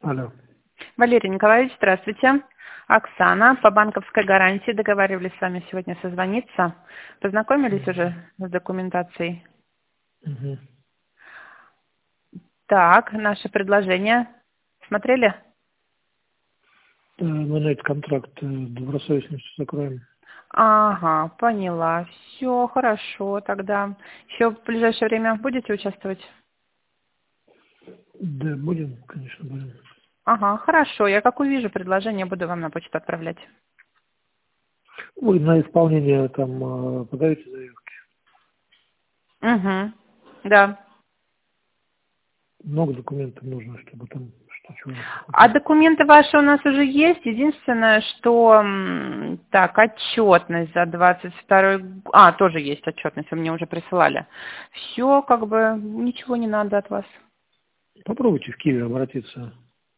Алло. Валерий Николаевич, здравствуйте. Оксана, по банковской гарантии договаривались с вами сегодня созвониться. Познакомились уже с документацией? Угу. Так, наше предложение смотрели? Мы на этот контракт добросовестностью закроем. Ага, поняла. Все, хорошо тогда. Еще в ближайшее время будете участвовать? Да, будем, конечно, будем. Ага, хорошо. Я как увижу предложение, буду вам на почту отправлять. Вы на исполнение там подаете заявки? Угу, да. Много документов нужно, чтобы там что чего А посмотреть. документы ваши у нас уже есть. Единственное, что так, отчетность за 22 тоже есть отчетность, вы мне уже присылали. Все, как бы, ничего не надо от вас. Попробуйте в Киеве обратиться.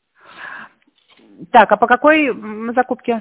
Так, а по какой закупке?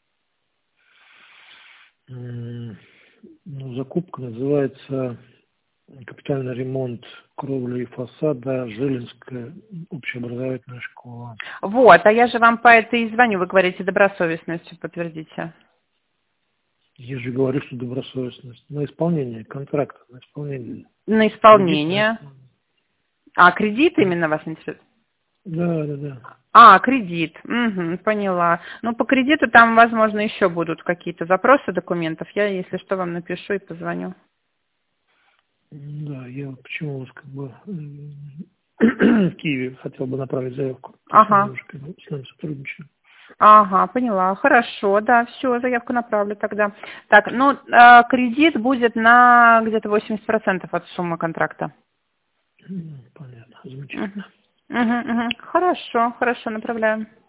Ну, закупка называется капитальный ремонт кровли и фасада Жилинская общеобразовательная школа. Вот, а я же вам по этой и звоню, вы говорите добросовестностью, подтвердите. Я же говорю, что добросовестность. На исполнение контракта, на исполнение. На Кредит на исполнение. исполнение. А, кредит именно вас интересует? Да, да, да. А, кредит. Угу, поняла. Ну, по кредиту там, возможно, еще будут какие-то запросы документов. Я, если что, вам напишу и позвоню. Да, я вот почему вас как бы в Киеве хотел бы направить заявку. То есть они Ага. уже как бы с нами сотрудничают. Ага, поняла. Хорошо, да, все, заявку направлю тогда. Так, ну, кредит будет на где-то 80% от суммы контракта. Понятно, Угу. замечательно. Угу, угу. Хорошо, хорошо, направляем.